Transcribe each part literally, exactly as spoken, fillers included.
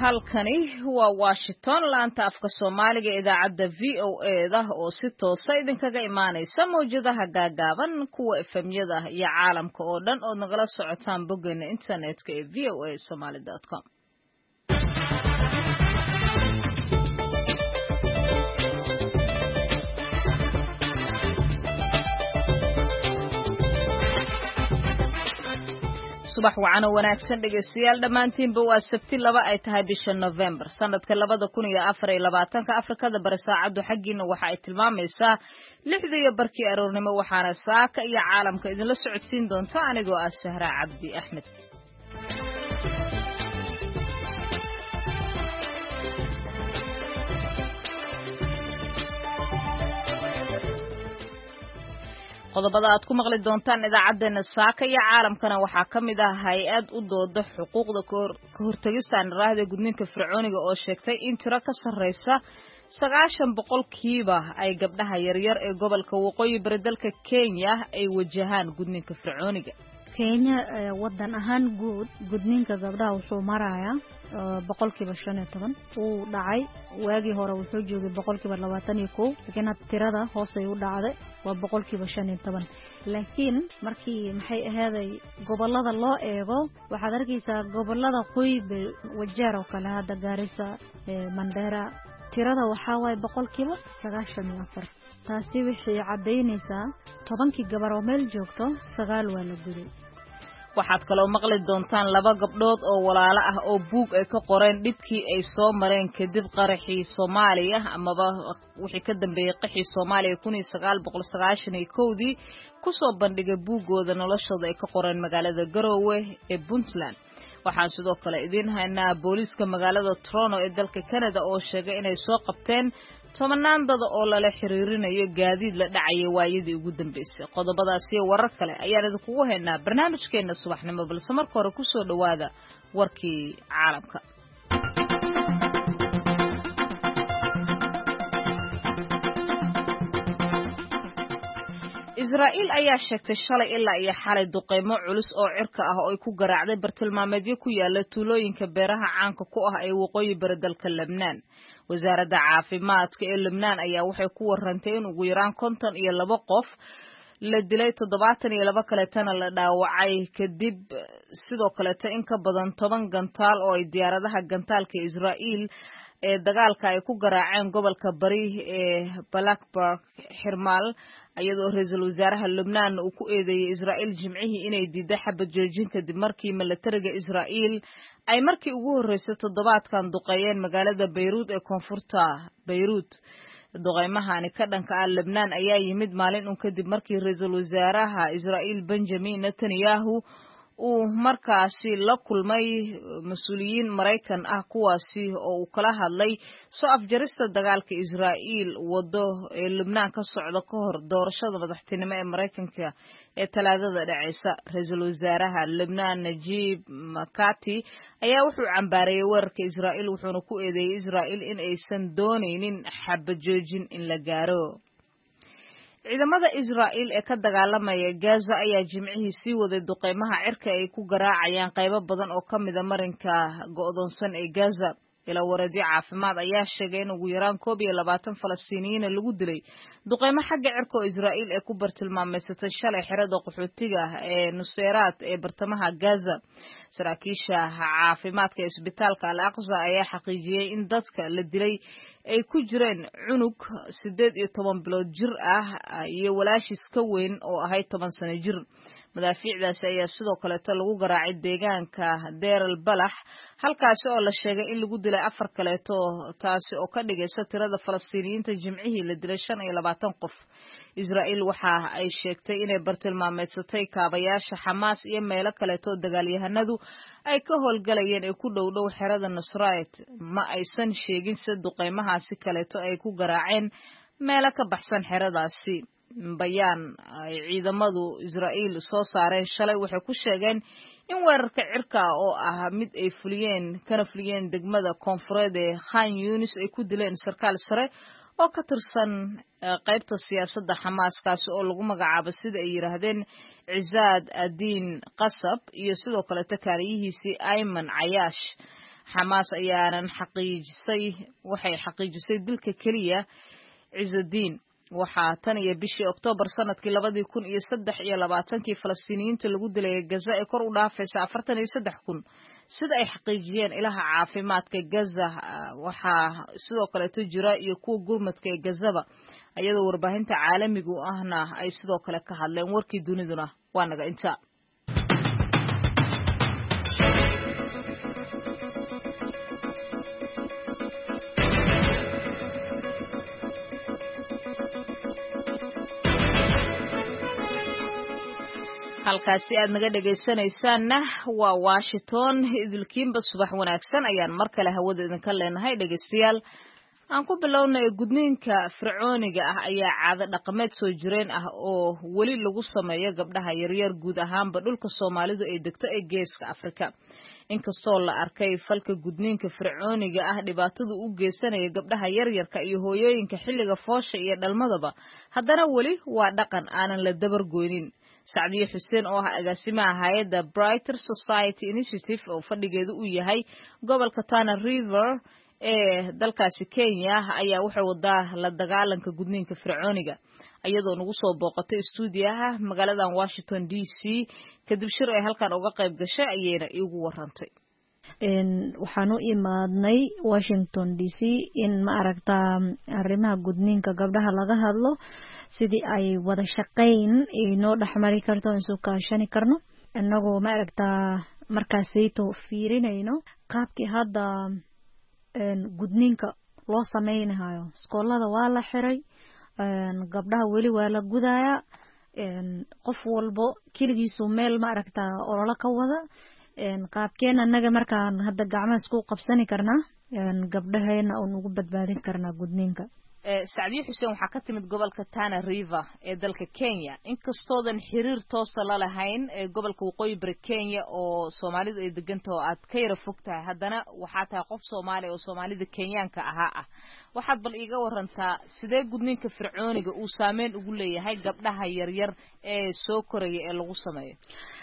halkani waa Washington laanta afka Soomaaliga idaacadda V O A da oo si toos ah idinkaga imaanaysa mowjadaha gaagaaban kuwa F M-yada iyo caalamka oo dhan oo nagala socotaan boggeena internetka ee v o a somali dot com. subax wacan oo wanaagsan dhegeystayaal dhamaantiinba waa sabti laba ay tahay bisha November sanadka labada kun iyo afar iyo labaatanka Afrikada bari saacadu xaqiina waxa ay tilmaamaysaa lixda iyo barkii aroornimo waxaana saaka iyo caalamka idinla socodsiin doonta anigoo ah Sahra Cabdi Axmed. qodobada aad ku maqli doontaan idaacadeena saaka iyo caalamkana waxaa ka mid ah hay-ad u dooda xuquuqda ka hortagista raahda gudniinka fircooniga oo sheegtay in tiro ka sarreysa sagaashan boqolkiiba ay gabdhaha yaryar ee gobolka waqooyi bari dalka Kenya ay wajahaan gudniinka fircooniga. Kenya wadan ahaan guud gudniinka gabdhaha wuxuu marayaa boqolkiiba shan iyo toban uu dhacay waagii hore wuxuu joogay boqolkiiba labaatan iyo kow laakiin tirada hoos ay u dhacday waa boqolkiiba shan iyo toban laakiin markii maxay ahaaday gobolada loo eego waxaad arkaysaa gobolada qoybe wajeer oo kale hada Garissa Mandera tirada waxa way boqolkiiba sagaashan iyo afar taasi wixii cadeynaysaa tobankii gabar oo meel joogto sagaal waa la guday. waxaad kaloo maqli doontaan laba gabdhood oo walaalo ah oo buug ay ka qoreen dhibkii ay soo mareen kadib qaraxii Soomaaliya amaba wixii ka dambeeyay qixii Soomaaliya kun iyo sagaal boqol sagaashan iyo kow dii ku soo bandhigay buugooda noloshooda ay ka qoreen magaalada Garowe ee Puntland. waxaan sidoo kale idin haynaa booliska magaalada Toronto ee dalka Canada oo sheegay inay soo qabteen tobanaan dad oo lala xiriirinayo gaadiid la dhacay waayadii ugu dambeysay. qodobadaas iyo warar kale ayaan idinku haynaa barnaamijkeena subaxnimo balse marka hore ku soo dhawaada warkii caalamka. Israa'iil ayaa sheegtay shalay ilaa iyo xalay duqeymo culus oo cirka ah oo ay ku garaacday bartilmaameedyo ku yaala tuulooyinka beeraha caanka ku ah ee waqooyi bari dalka Lebanon. wasaaradda caafimaadka ee Lebanon ayaa waxay ku warantay in ugu yaraan konton iyo laba qof la dilay toddobaatan iyo laba kaleetana la dhaawacay kadib sidoo kaleeta in ka badan toban gantaal oo ay diyaaradaha gantaalka Israa'iil ee dagaalka ay ku garaaceen gobolka bari ee Blackburn Xirmaal ayadoo ra'iisul wasaaraha Lebanon uu ku eedeeyay Israa'iil jimcihii inay diiday xabad joojin kadib markii militariga Israa'iil ay markii ugu horeysay toddobaadkan duqeeyeen magaalada Beirut ee koonfurta Beirut. duqeymahani ka dhanka ah Lebanon ayaa yimid maalin un kadib markii ra'iisul wasaaraha Israa'iil Benjamin Netanyahu uu markaasi la kulmay mas'uuliyiin Mareykan ah kuwaasi oo uu kala hadlay soo afjarista dagaalka Israa'iil wado ee Lebanon ka socda ka hor doorashada madaxtinimo ee Mareykanka ee talaadada dhacaysa. ra'iisul wasaaraha Lebanon Najib Mikati ayaa wuxuu cambaareeyay weerarka Israa'iil wuxuuna ku eedeeyay Israa'iil in aysan dooneynin xabad joojin in la gaaro. ciidamada Israa'iil ee ka dagaalamaya Gaza ayaa jimcihii sii waday duqeymaha cirka ay ku garaacayaan qaybo badan oo ka mid ah marinka go'doonsan ee Gaza. ila wareedyo caafimaad ayaa sheegay in ugu yaraan koob iyo labaatan Falastiiniyiin lagu dilay duqeymo xagga cirka oo Israa'iil ay ku bartilmaameysatay shalay xerada qaxootiga ee Nusayraat ee bartamaha Gaza. saraakiisha caafimaadka ee isbitaalka Al-Aqsa ayaa xaqiijiyay in dadka la dilay ay ku jireen cunug siddeed iyo toban bilood jir ah iyo walaashiis ka weyn oo ahay toban sano jir. madaafiicdaasi ayaa sidoo kale lagu garaacay deegaanka Deir al-Balax halkaas oo la sheegay in lagu dilay afar kaleeto taasi oo ka dhigaysa tirada Falastiiniyiinta jimcihii la dilay shan iyo labaatan qof. Israa'iil waxa ay sheegtay inay bartilmaameedsatay kaabayaasha Xamaas iyo meelo kaleeto dagaalyahanadu ay ka howlgalayeen ee ku dhow dhow xerada Nusayraat. ma aysan sheegin sida duqeymahaasi kaleeto ay ku garaaceen meelo ka baxsan xeradaasi. bayaan ay ciidamadu Israa'iil soo saareen shalay waxay ku sheegeen in weerarka cirka oo ah mid ay fuliyeen kana fuliyeen degmada koonfureed ee Khan Yunis ay ku dileen sarkaal sare oo ka tirsan qaybta siyaasadda Xamaas kaas oo lagu magacaabo sida ay yiraahdeen Cizaad Adin Qasab iyo sidoo kale takaaliyihiisii Ayman Ayash. xamaas ayaanan xaqiijisay waxay xaqiijisay dilka kaliya Ciizuddin waxaa tan iyo bishii Oktoobar sanadkii labadii kun iyo saddex iyo labaatankii Falastiiniyiinta lagu dilay Gaza ee kor u dhaafaysa afartan iyo saddex kun sida ay xaqiijiyeen ilaha caafimaadka Gaza waxaa sidoo kale jira iyo kuwa gurmadka ee Gazaba iyadoo warbaahinta caalamiga ahna ay sidoo kale ka hadleen warkii duniduna waa naga inta halkaasi aad naga dhageysanaysaanna waa Washington idilkiinba subax wanaagsan ayaan mar kale hawada idinka leenahay dhageystayaal aan ku bilownay gudniinka fircooniga ah ayaa caado dhaqameed soo jireen ah oo weli lagu sameeyo gabdhaha yaryar guud ahaanba dhulka Soomaalidu ay degto ee Geeska Afrika inkastoo la arkay falka gudniinka fircooniga ah dhibaatadu u geysanaya gabdhaha yaryarka iyo hooyooyinka xilliga foosha iyo dhalmadaba haddana weli waa dhaqan aanan la dabar goynin Sacdiye Xuseen oo ah agaasimaha hay'adda Brighter Society Initiative oo fadhigeedu uu yahay gobolka Tana River ee dalkaasi Kenya ayaa wuxuu wadaa la dagaalanka gudniinka fircooniga iyadoo nagu soo booqatay stuudiyaha magaalada Washington D C kadib shir ay halkan uga qayb gashay ayayna iigu warantay een waxaan u imaadnay Washington D C in ma aragta arrimaha gudniinka gabdhaha laga hadlo sidii ay wada shaqeyn inoo dhaxmari karto inuu kaashani karno annagoo ma aragta markaasayto fiirinayno qaabkii hadda een gudniinka loo sameeynayo iskoolada waa la xiray een gabdhaha weli waa la gudaaya een qof walbo kaligiisu meel ma aragta olole ka wada een qaabkeen annaga markaan hadda gacmaha isku qabsani karnaa een gabdhaheena oo ugu badbaadin karnaa gudniinka ee Sacdiye Xuseen waxa ka timid gobolka Tana River ee dalka Kenya inkastoo xiriir toos la lahayn ee gobolka Waqooyi Bari Kenya oo Soomaalidu ay deganto aad ka yara fogtahay haddana waxa tahay qof Soomaali oo Soomaalida Kenyaanka ahaa ah waxaad bal iiga warantaa sidee gudniinka fircooniga uu saameyn ugu leeyahay gabdhaha yaryar ee soo koraya ee lagu sameeyo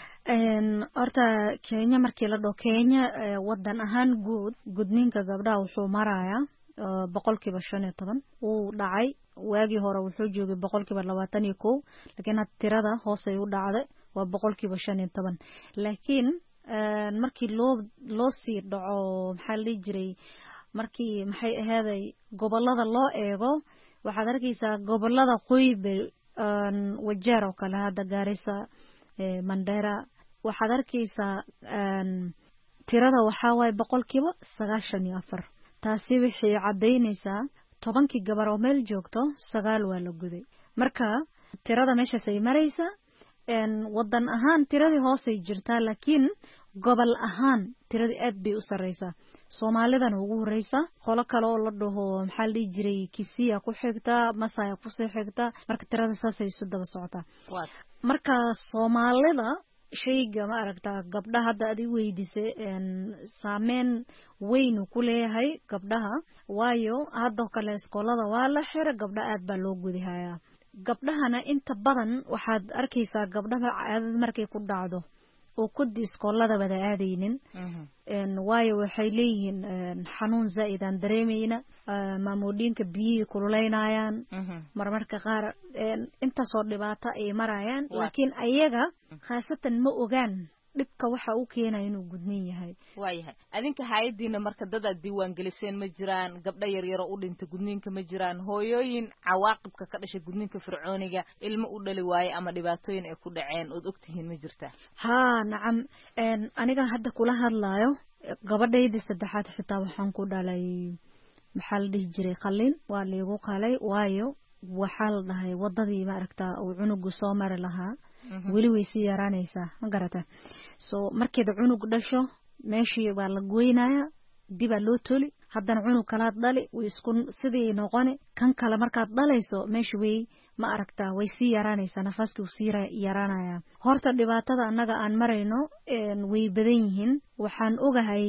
een horta Kenya markii la dhaho Kenya wadan ahaan guud gudniinka gabdhaha wuxuu marayaa boqolkiiba shan iyo toban uu dhacay waagii hore wuxuu joogay boqolkiiba labaatan iyo kow laakiin had tirada hoos ay u dhacday waa boqolkiiba shan iyo toban laakiin markii loo loo sii dhaco maxaa la jiray markii maxay ahaday gobolada loo eego waxaad arkaysaa gobolada qoybe wajeer oo kale hadda Garissa Mandera waxaad arkaysaa tirada waxaa waay boqolkiiba sagaashan iyo afar taasi waxay cadeynaysaa tobankii gabar oo meel joogto sagaal waa la guday marka tirada meeshaas ay maraysa een wadan ahaan tiradii hoos ay jirtaa laakiin gobol ahaan tiradii aad bay u sareysaa Soomaalidan ugu horeysa qolo kale oo la dhaho maxaa la jiray Kisiya ku xigta Masaya ku soo xigta marka tirada saas ay isu daba socotaa marka Soomaalida shayga ma aragta gabdhaha hadda aad weydiisay een saameyn weyn ku leeyahay gabdhaha waayo hadda kale iskoolada waa la xiray gabdha aad baa loo gudayaa gabdhahana inta badan waxaad arkaysaa gabdhaha caadada markay ku dhacdo oo ku iskoolada wada aadaynin een waayo waxay leeyihiin xanuun zaid aan dareemayna maamoodinka biyo kululeynayaan marmarka qaar inta soo dhibaato ay marayaan laakiin ayaga khaasatan ma ogaan dhibka waxa uu keenay inuu gudniin yahay waayahay adinka hay'adiina marka dad aad diiwaan geliseen ma jiraan gabdha yar yar oo u dhintay gudniinka ma jiraan hooyooyin cawaaqibka ka dhashay gudniinka fircooniga ilmo u dhali waayay ama dhibaatooyin ay ku dhaceen oo ogtihiin ma jirtaa ha nacam een aniga hadda kula hadlaayo gabadhayda saddexaad xitaa waxaan ku dhalay maxaa la dhihi jiray qalin waa leegu qalay waayo waxaa la dhahay wadadii ma aragtaa oo cunugu soo mari lahaa weli way si yaraanaysaa ma garata soo markii cunug dhasho meeshii waa la goynaya dib loo toli haddana cunug kala dhali way isku sidii noqon kan kale markaad dhalayso meeshii way ma aragtaa way si yaraanaysaa nafaaskii uu si yaraanaya horta dhibaatada annaga aan marayno een way badan yihiin waxaan ogahay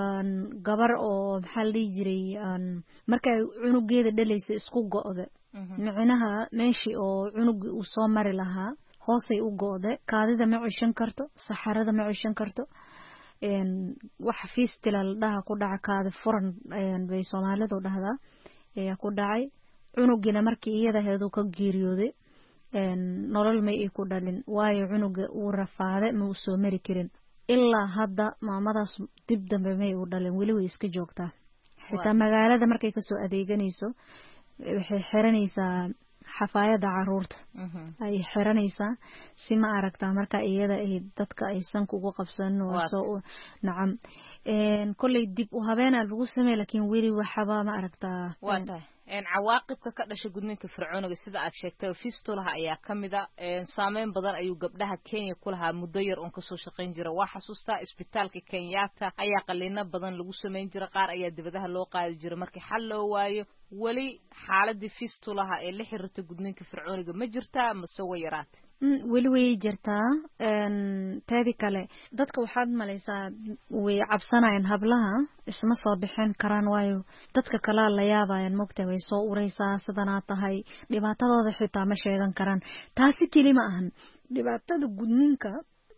gabar oo maxaa la jiray markay cunugeeda dhalayso isku go'do micnaha meeshii oo cunug uu soo mari lahaa hoosay u go'de kaadida ma cishan karto saxarada ma cishan karto een wax fistila dhaha ku dhaca kaadi furan een bay Soomaalidu dhahdaa ee ku dhacay cunugina markii iyada heedu ka geeriyooday een nolol ma ay ku dhalin waayo cunuga uu rafaaday ma uu soo mari karin ilaa hadda maamadaas dib dambe ma ay u dhalin weli way iska joogtaa xitaa magaalada markay ka soo adeeganayso waxay xiranaysaa xafaayada caruurta ay xiranaysaa si ma aragtaa marka iyada ay dadka ay sanku ugu qabsan oo soo nacam een kulay dib u habeena lagu sameeyay laakiin weli waxaba ma aragtaa waata een cawaaqibka ka dhashay gudniinka fircooniga sida aad sheegtay fistulaha ayaa kamida een saameyn badan ayuu gabdhaha Kenya ku lahaa muddo yar oo ka soo shaqeyn jira waa xasuustaa isbitaalka Kenyatta ayaa qaliina badan lagu sameyn jira qaar ayaa dibadaha loo qaadi jira markii xal loo waayo wali xaaladii fistulaha ee la xiriirta gudniinka fircooniga ma jirtaa ma soo yaraatay weli way jirtaa een taadi kale dadka waxaad malaysaa way cabsanayaan hablaha isma soo bixin karaan waayo dadka kala la yaabayaan moogtay way soo ureysaa sidana tahay dhibaatadooda xitaa ma sheegan karaan taasi kelima ahan dhibaatada gudniinka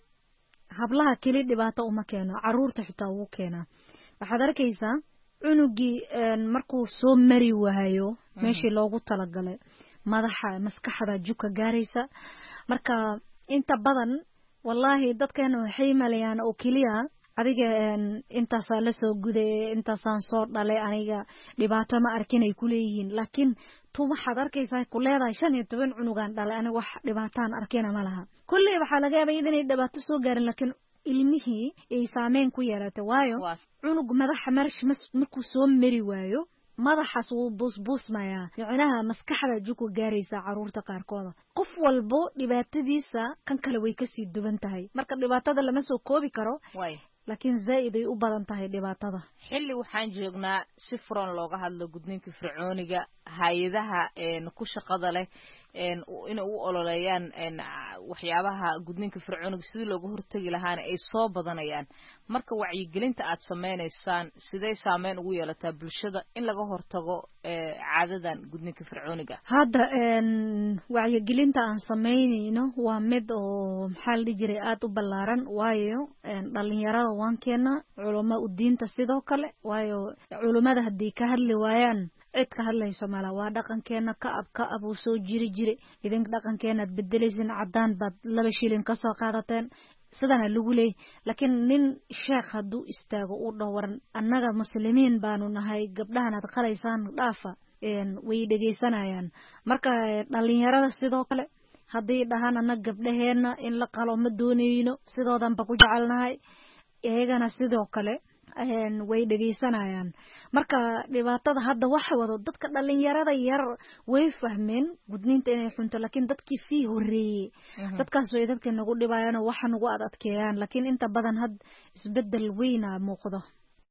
hablaha keli dhibaato uma keeno caruurta xitaa uu keenaa waxaad arkaysaa cunugii markuu soo mari waayo meeshii loogu talagalay madaxa maskaxda juka gaaraysa marka inta badan wallahi dadkeena waxay malayaan oo kaliya adiga inta saa la soo guday inta saan soo dhalay aniga dhibaato ma arkin ay ku leeyihiin laakiin tu waxaad arkaysaa ku leedahay shan iyo toban cunugan dhalay aniga wax dhibaataan arkina ma laha kulli waxa laga yaabaa inay dhibaato soo gaarin laakiin ilmihii ay saameyn ku yeelatay waayo cunug madaxa marsh markuu soo mari waayo madaxaas uu busbusmaya yacnaha maskaxda juku gaaraysa caruurta qaarkooda qof walbo dhibaatadiisa kan kale way ka sii duwan tahay marka dhibaatada lama soo koobi karo laakiin zaid ay u badan tahay dhibaatada xilli waxaan joognaa si furan looga hadlo gudniinka fircooniga hay'adaha een ku shaqada leh een in uu ololeeyaan een waxyaabaha gudniinka fircooniga sidii looga hortagi lahaana ay soo badanayaan marka wacyigelinta aad sameeynaysan sidee saameyn ugu yeelataa bulshada in laga hortago ee caadadan gudniinka fircooniga hadda een wacyigelinta aan sameynayno waa mid oo maxaa la jiray aad u ballaaran waayo een dhalinyarada waankeena culumada u diinta sidoo kale waayo culumada hadii ka hadli waayaan cid ka hadlayso mala waa dhaqankeena ka ab ka abu soo jiri jiri idin dhaqankeena bedelaysin cadaan bad laba shilin ka soo qaadateen sidana lagu leey laakiin nin sheekh haduu istaago u dhawaran annaga muslimiin baanu nahay gabdhahan aad qalaysaan dhaafa een way dhageysanayaan marka dhalinyarada sidoo kale hadii dhahan annaga gabdhaheena in la qalo ma doonayno sidoodan ba ku jecelnahay iyagana sidoo kale een way dhageysanayaan marka dhibaatada hadda waxa wado dadka dhalinyarada yar way fahmeen gudniinta inay xunto laakiin dadkii si horeeyay dadkaas way dadka nagu dhibayaan waxa nagu adadkeeyaan laakiin inta badan had isbedel weyn ah muuqdo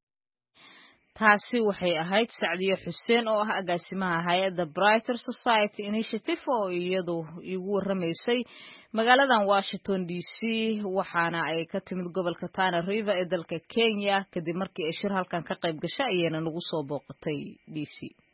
taasi waxay ahayd Sacdiyo Xuseen oo ah agaasimaha hay'adda Brighter Society Initiative oo iyadu igu waramaysay magaaladan Washington D C waxaana ay ka timid gobolka Tana River ee dalka Kenya kadib markii ay shir halkan ka qayb gashay ayayna nagu soo booqatay D C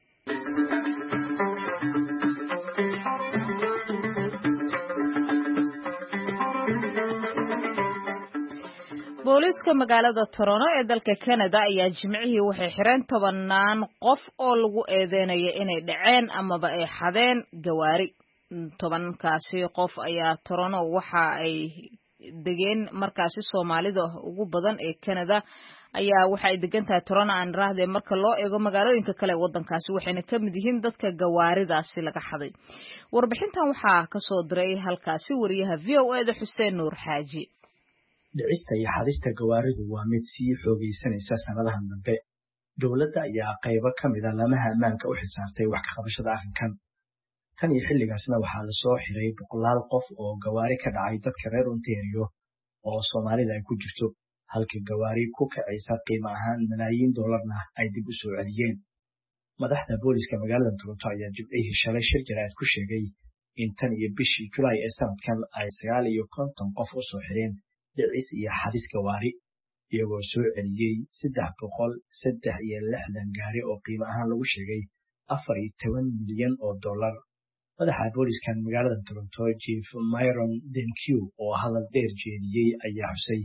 booliska magaalada Toronto ee dalka Canada ayaa jimcihii waxay xireen tobanaan qof oo lagu eedeynaya inay dhaceen amaba ay xadeen gawaari tobankaasi qof ayaa Toronto waxa ay degeen markaasi Soomaalida ugu badan ee Canada ayaa waxa ay degan tahay Toronto aan raahday marka loo eego magaalooyinka kale wadankaasi waxayna ka mid yihiin dadka gawaaridaasi laga xaday warbixintan waxaa ka soo diray halkaasi wariyaha V O A da Xuseen Nuur Xaaji dhicista iyo xadista gawaaridu waa mid sii xoogaysanaysa sanadahan dambe dawladda ayaa qaybo ka mid ah lamaha ammaanka u xisaabtay wax ka qabashada arrinkan tan iyo xilligaasna waxaa la soo xiray boqolaal qof oo gawaari ka dhacay dadka reer Ontario oo Soomaalida ay ku jirto halka gawaari ku kacaysa qiimo ahaan malaayiin dollarna ay dib u soo celiyeen madaxda booliska magaalada Toronto ayaa jibcihii shalay shir jaraa'id ku sheegay in tan iyo bishii July ee sanadkan ay sagaal iyo konton qof u soo xireen dhicis iyo xadis gawaari iyagoo soo celiyey saddex boqol saddex iyo lixdan gaari oo qiimo ahaan lagu sheegay afar iyo toban milyan oo dollar madaxa booliskan magaalada Toronto Chief Myron Denkew oo hadal dheer jeediyey ayaa xusay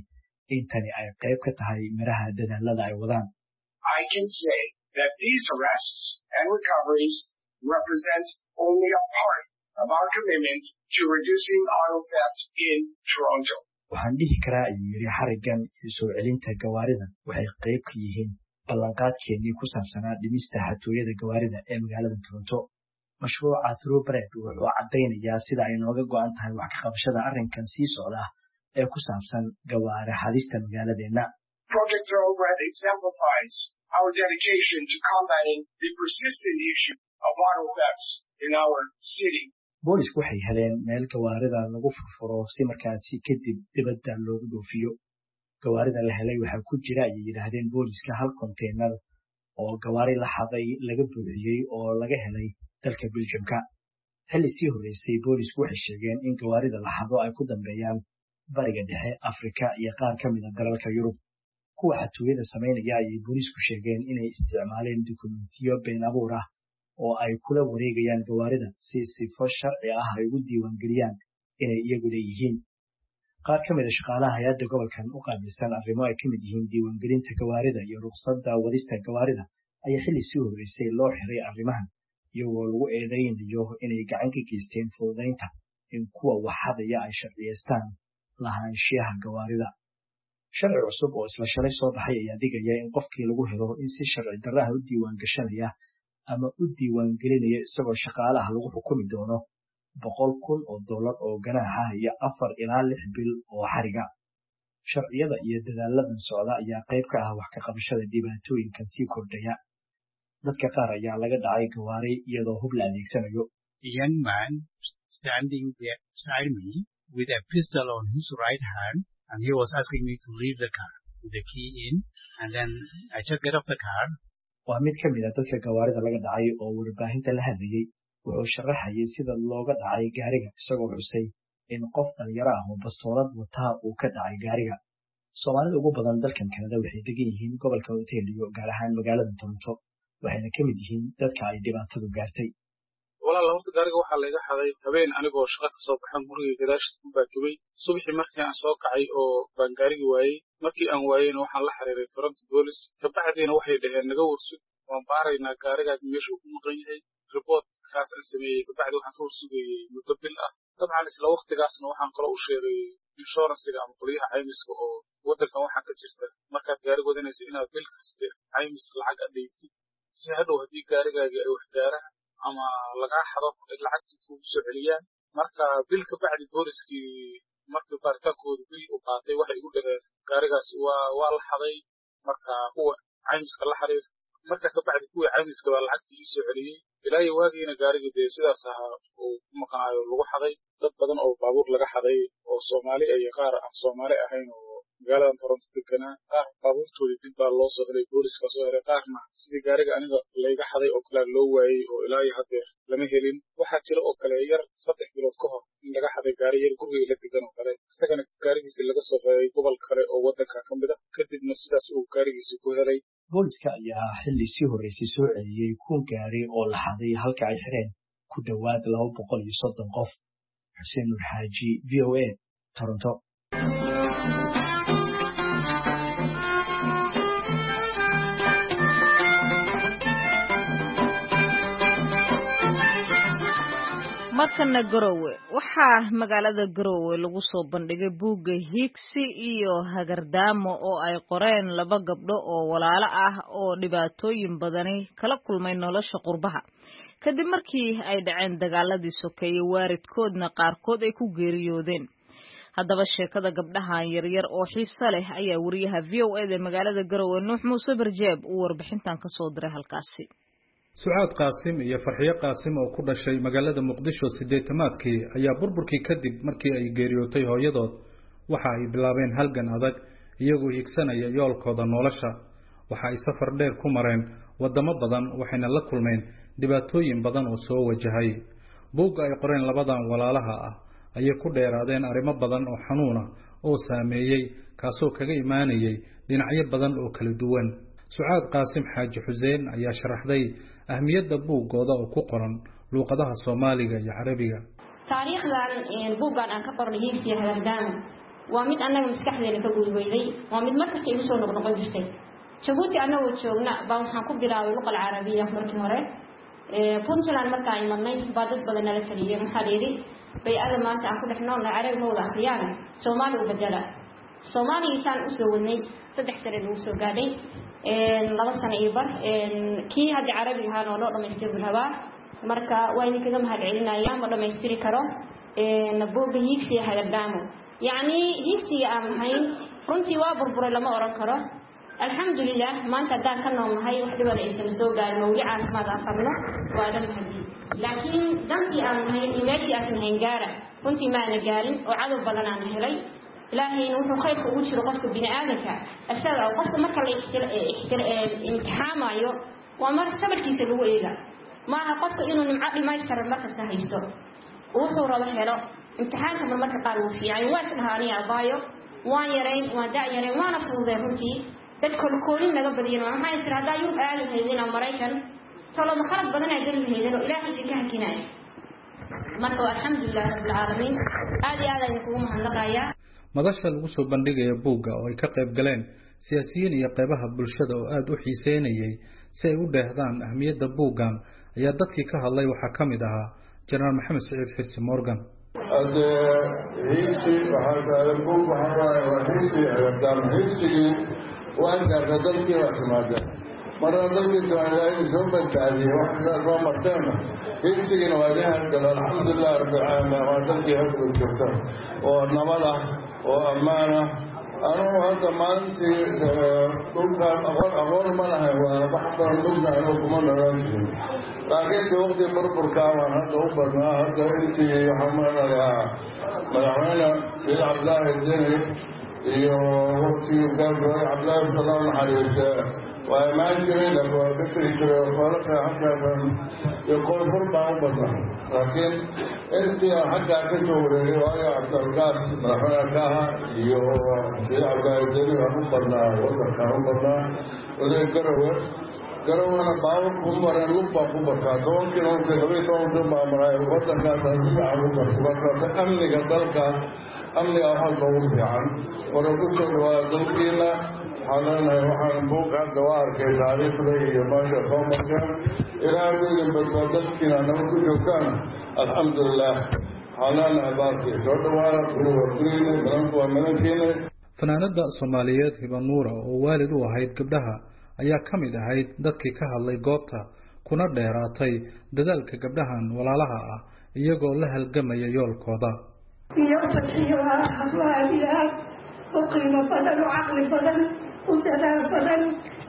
intani ay qayb ka tahay miraha dadaalada ay wadaan. I can say that these arrests and recoveries represent only a part of our commitment to reducing auto theft in Toronto. Waxaan dhihi karaa ayuu yiri xarigan iyo soo celinta gawaarida waxay qayb ka yihiin ballanqaadkeennii ku saabsanaa dhimista xatooyada gawaarida ee magaalada Toronto. Mashruuca Thoroughbred wuxuu caddaynayaa sida ay nooga go'an tahay wax ka qabashada arrinkan sii socda ee ku saabsan gawaari xadista magaaladeena. Project Thoroughbred exemplifies our dedication to combating the persistent issue of auto thefts in our city. Boolisku waxay heleen meel gawaarida lagu furfuro si markaasi kadib dibadda loogu dhoofiyo. Gawaarida la helay waxaa ku jira ay yiraahdeen booliska hal konteenar oo gawaari la xaday laga buuxiyey oo laga helay dalka Belgiumka. Xilli sii horeysay boolisku waxay sheegeen in gawaarida la xado ay ku dambeeyaan bariga dhexe Afrika iyo qaar ka mid ah dalalka Yurub. Kuwa xatooyada sameynaya ayay boolisku sheegeen inay isticmaaleen dukumeentiyo been abuur ah oo ay kula wareegayaan gawaarida si sifo sharci ah ay ugu diiwaangeliyaan inay iyagu leeyihiin. Qaar ka mid ah shaqaalaha hay'adda gobolkan u qaabilsan arrimo ay ka mid yihiin diiwaangelinta gawaarida iyo ruqsadda wadista gawaarida ayaa xilli sii horeysay loo xiray arrimahan iyagoo lagu eedeynayo inay gacan ka geysteen fududaynta in kuwa waxadaya ay sharciyeystaan lahaanshiyaha gawaarida. Sharci cusub oo isla shalay soo baxay ayaa digaya in qofkii lagu helo in si sharci darro ah u diiwaan gashanaya ama u diiwaan gelinaya isagoo shaqaalaha lagu xukumi doono boqol kun oo dollar oo ganaax ah iyo afar ilaa lix bil oo xariga. Sharciyada iyo dadaaladan socda ayaa qayb ka ah wax ka qabashada dhibaatooyinkan sii kordhaya. Dadka qaar ayaa laga dhacay gawaari iyadoo hub la adeegsanayo. A young man standing beside me with a pistol on his right hand, and he was asking me to leave the car with the key in, and then I just get off the car. Waa mid ka mid ah dadka gawaarida laga dhacay oo warbaahinta la hadlayay wuxuu sharaxayay sida looga dhacay gaariga isagoo xusay in qof dhalinyaro ah oo bastoolad wataa uu ka dhacay gaariga. Soomaalida ugu badan dalkan Kanada waxay degan yihiin gobolka Ontario gaar ahaan magaalada Toronto waxayna ka mid yihiin dadka ay dhibaatadu gaartay. walaal horta gaariga waxaa laga xaday habeen anigoo shaqo ka soo baxan guriga gadaashiisa ku baakibay subaxii markii aan soo kacay oo baan gaarigi waayey markii aan waayeyna waxaan la xiriiray Toronto Police kabacdiina waxay dhaheen naga warsug waan baaraynaa gaarigaad meesha uu ku maqan yahay report kaas aan sameeyey kabacdi waxaan ka warsugayey muddo bil ah dabcan isla waqtigaasna waxaan kaloo u sheegay insurance-ga ama qoliyaha caymiska oo waddankan waxaa ka jirta markaad gaari wadanaysa inaad bil kasta caymis lacag adheegtid si hadhow haddii gaarigaagii ay wax gaaraan ama lagaa xado ay lacagtii kugu soo celiyaan marka bil ka bacdi booliskii markii baaritaankooda bil u qaatay waxay igu dhaheen gaarigaasi waa waa la xaday marka kuwa caymiska la xiriir marka ka bacdi kuwii caymiska baa lacagtii ii soo celiyey ilaa iyo waagiina gaarigii dee sidaas ahaa uu ku maqnaayo lagu xaday dad badan oo baabuur laga xaday oo Soomaali iyo qaar aan Soomaali ahayn oo magaalada Toronto deganaa qaar baabuurtoodii dib baa loo soo helay booliska soo helay qaarna sidii gaariga aniga layga xaday oo kale loo waayey oo ilaa iyo haddeer lama helin waxaa jira oo kale yar saddex bilood ka hor in laga xaday gaari yar guriga la degan oo kale isagana gaarigiisi laga soo qaaday gobol kale oo waddanka ka mid ah kadibna sidaas uu gaarigiisi ku helay. Booliska ayaa xilli sii horeysay soo celiyey kun gaari oo la xaday halka ay xireen ku dhowaad laba boqol iyo soddon qof. Xuseen Nur Xaaji, V O A, Toronto. markana Garowe waxaa magaalada Garowe lagu soo bandhigay buugga Higsi iyo Hagardaamo oo ay qoreen laba gabdho oo walaalo ah oo dhibaatooyin badani kala kulmay nolosha qurbaha kadib markii ay dhaceen dagaaladii sokeeye waaridkoodna qaarkood ay ku geeriyoodeen. haddaba sheekada gabdhahan yaryar oo xiiso leh ayaa wariyaha V O A da magaalada Garowe Nuux Muuse Barjeeb uu warbixintan ka soo diray halkaasi. Sucaad Qaasim iyo Farxiyo Qaasim oo ku dhashay magaalada Muqdisho sideetamaadkii ayaa burburkii kadib markii ay geeriyootay hooyadood waxa ay bilaabeen halgan adag iyagoo higsanaya yoolkooda nolosha. waxa ay safar dheer ku mareen wadamo badan waxayna la kulmeen dhibaatooyin badan oo soo wajahay. buugga ay qoreen labadan walaalaha ah ayay ku dheeraadeen arrimo badan oo xanuun ah oo saameeyay kaasoo kaga imaanayay dhinacyo badan oo kala duwan. Sucaad Qaasim Xaaji Xuseen ayaa sharaxday ahmiyadda buuggooda oo ku qoran luqadaha Soomaaliga iyo Carabiga. taariikhdan buuggan aan ka qornay Higsi iyo Hagardaamo ومد أنا مسكحنا لكبوي ويلي ومد مركز يوصل نقطة جستي جبوتي أنا وشوفنا بعض حكومة بلاوي اللغة العربية مركز مرة puntland marka ay imanay baadad badan la taliyay maxaliyay bay aad maanta aan ku dhexnoo la carab mawda akhriyaan Soomaali u bedela Soomaali isaan u soo wadnay saddex sano lagu soo gaadhay een laba sano iyo bar een kii hadda carabi ahaan oo loo dhameystay bilhaba marka waa in kaga mahad celinaya ma dhameystiri karo een buuga hiigsi hagadaamo yaani hiigsi aan hayn runtii waa burburay lama oran karo الحمد لله ما أنت دان كنا ومهاي واحدة ولا إيش مسوق قال مولي عن ما ذا قبله وادم هدي لكن دمتي أم هاي إيشي أكن هنجارة كنتي ما نجارين وعذب بدنا عن هلي إلهي نوح خير وجه رقصك بني آدمك السبب أو قصة مركل الاحتر احتر امتحان أيوه ومر السبب كيس اللي هو إيه ما قصة إنه المعقل ما يستر المركز ده يستر وهو ربح له امتحان كم المركز قالوا فيه يعني واسمها أني أضايو وان يرين وداع يرين وانا فوضى كنتي dadkol koolin laga badiyay waxa ay siraada yuu aad heedina Mareykan soo ma khalad badan ay galin heedina ilaahay ka hakinay marka alxamdulillah rabbil alamin aad iyo aad ay ku mahadnaqaya madasha lagu soo bandhigay buugga oo ay ka qayb galeen siyaasiyiin iyo qaybaha bulshada oo aad u xiiseynayay si ay u dheehdaan ahmiyadda buuggan ayaa dadkii ka hadlay waxa kamid ahaa General Maxamed Saciid Xirsi Morgan ade hiisi waxa kale buug waxa waa hiisi hadaan hiisi وأنا قدرت واعتماده مرة قدرت على سوف التعدي واحدة صوم مرتين في سجن واديها الحمد لله رب العالمين وقدرت هذا الكتاب ونملة وأمانة أنا هذا ما أنت قلت أقول أقول ما له وبحث المبنى أنا كمان راجل لكن في وقت بربر كمان هذا أوبر ما هذا أنت حملنا يا ملعنا سيد عبد الله الجني iyo waqti gaabo Abdullah sallallahu alayhi wasallam waa ma jiray la waqti jiro farqa halkan يقول فرقة أبدا لكن أنت حتى كسوري ويا Abdullah رحمه الله iyo سيد عبد الله أبدا وذكر أبدا وذكر كرونا باو كمبرنا لبا كمبرنا تون كنا سيدوي تون سبا مراي وذكر سيد عبد الله أمني قدرك أمني أحد موضوع عن ورقص ودلقينا حالنا وحن بوقع دوار كي تعرف لي ما شاء الله كان إرادة بدلقينا نمسك كان الحمد لله حالنا باقي شو دوار كله وكلنا بلانك ومنكينا fanaanada Soomaaliyeed Hiba Nuura oo waalid u ahayd gabdhaha ayaa kamid ahayd dadkii ka hadlay goobta kuna dheeraatay dadaalka gabdhahan walaalaha ah iyagoo la halgamaya yoolkooda يوصل وهذه وقيمة بدل وعقل بدل ودلال بدل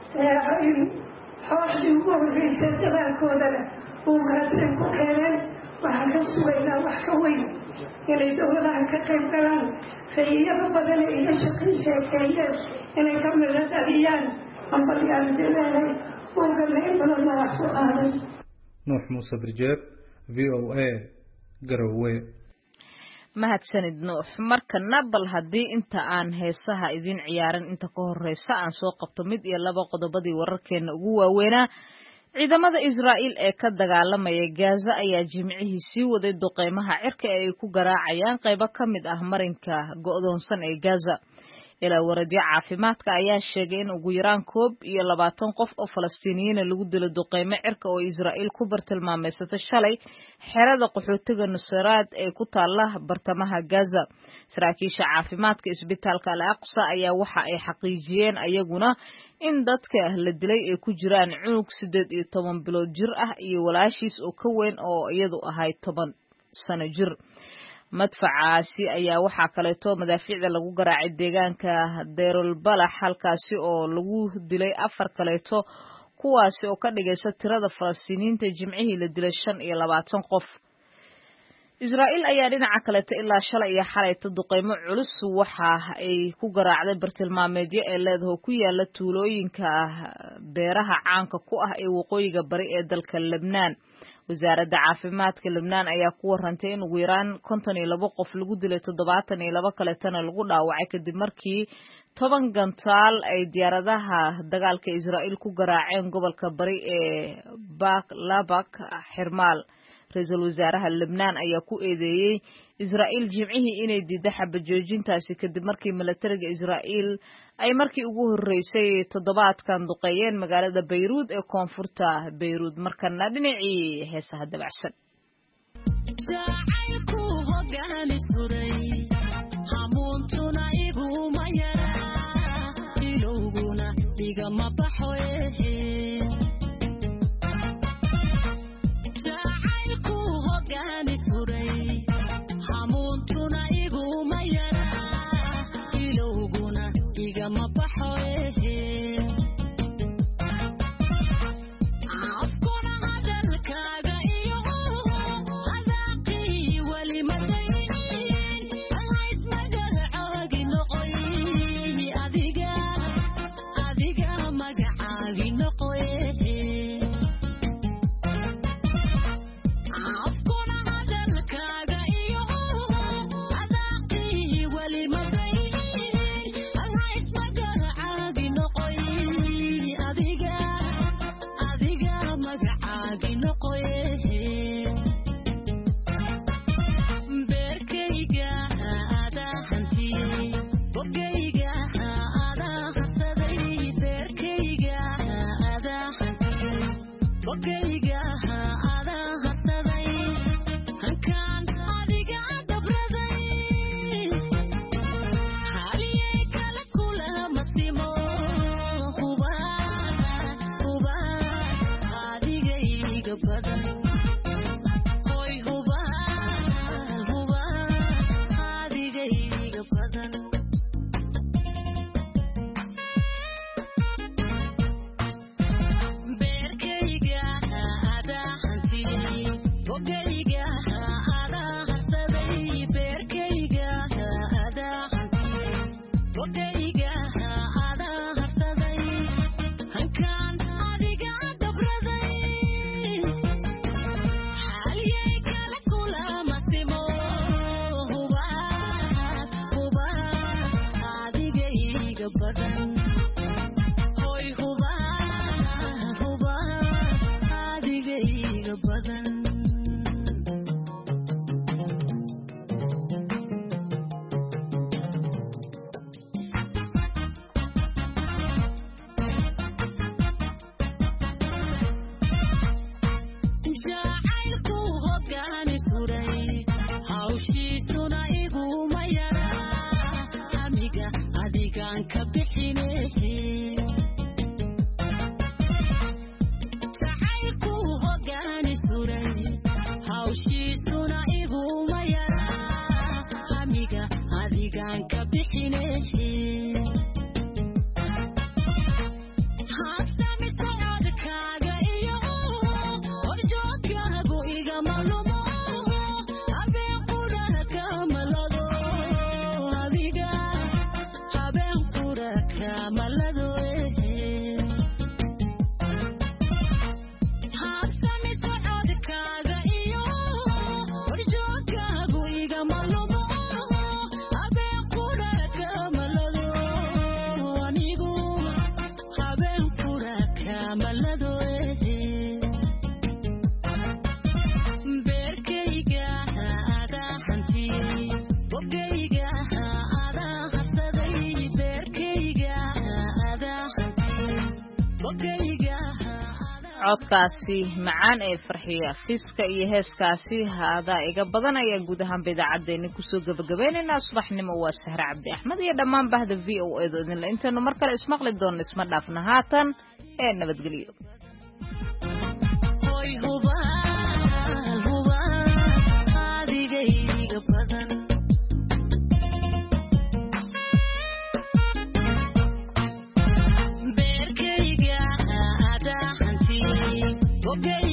حوالي يقول في سنتبال كودنا ومرسل كوكينا وحكسوا إلى وحكوين إلى دولة كقيم كلام فهي بدل إلى شكل شكلية إلى كم الرساليان أمبليان دلالي وقال لي من الله سؤالا نوح موسى برجاب في أو إيه قروي mahadsanid nuux markana bal haddii inta aan heesaha idin ciyaaran inta ka horeysa aan soo qabto mid iyo laba qodobadii wararkeena ugu waaweynaa ciidamada Israa'iil ee ka dagaalamaya Gaza ayaa jimcihii sii waday duqeymaha cirka ee ay ku garaacayaan qaybo ka mid ah marinka go'doonsan ee Gaza ilaa waradyo caafimaadka ayaa sheegay in ugu yaraan koob iyo labaatan qof oo Falastiiniyiin lagu dilo duqeymo cirka oo Israa'iil ku bartilmaameysatay shalay xerada qaxootiga Nusayraad ee ku taala bartamaha Gaza saraakiisha caafimaadka isbitaalka Al-Aqsa ayaa waxa ay xaqiijiyeen ayaguna in dadka la dilay ay ku jiraan cunug sideed iyo toban bilood jir ah iyo walaashiis oo ka weyn oo iyadu ahayd toban sano jir madfacaasi ayaa waxa kale oo madaafiicda lagu garaacay deegaanka Deirul Balah halkaasi oo lagu dilay afar kaleeto kuwaasi oo ka dhigaysa tirada Falastiiniinta jimcihii la dilay shan iyo labaatan qof Israa'iil ayaa dhinaca kaleeto ilaa shalay iyo xalay duqeymo culus waxa ay ku garaacday bartilmaameedyo ee leedahay ku yaala tuulooyinka beeraha caanka ku ah ee waqooyiga bari ee dalka Lebanon wasaaradda caafimaadka Lebanon ayaa ku warantay in ugu yaraan konton iyo laba qof lagu dilay toddobaatan iyo laba kaleetana lagu dhaawacay kadib markii toban gantaal ay diyaaradaha dagaalka Israa'iil ku garaaceen gobolka bari ee Bak Labak Xirmaal ra-iisul wasaaraha Lebanon ayaa ku eedeeyay Israa'iil jimcihii inay diiday xabad joojintaasi kadib markii militariga Israa'iil ay markii ugu horeysay toddobaadkan duqeeyeen magaalada Beirut ee koonfurta Beirut markana dhinacii heesaha dabacsan jacaylku hoggaan isuray hamuuntuna iguma yara ilowguna igama baxo jacaylku hoggaan isuray hamuuntuna iguma yara ilowguna igama baxo codkaasi macaan ee farxiya fiska iyo heeskaasi hada iga badan ayaa guud ahaan idaacaddeena kusoo gabagabeynayna subaxnimo waa Sahra Cabdi Axmed iyo dhammaan bahda V O A doodin intaanu mar kale ismaqli doonno isma dhaafna haatan ee nabadgelyo Okay.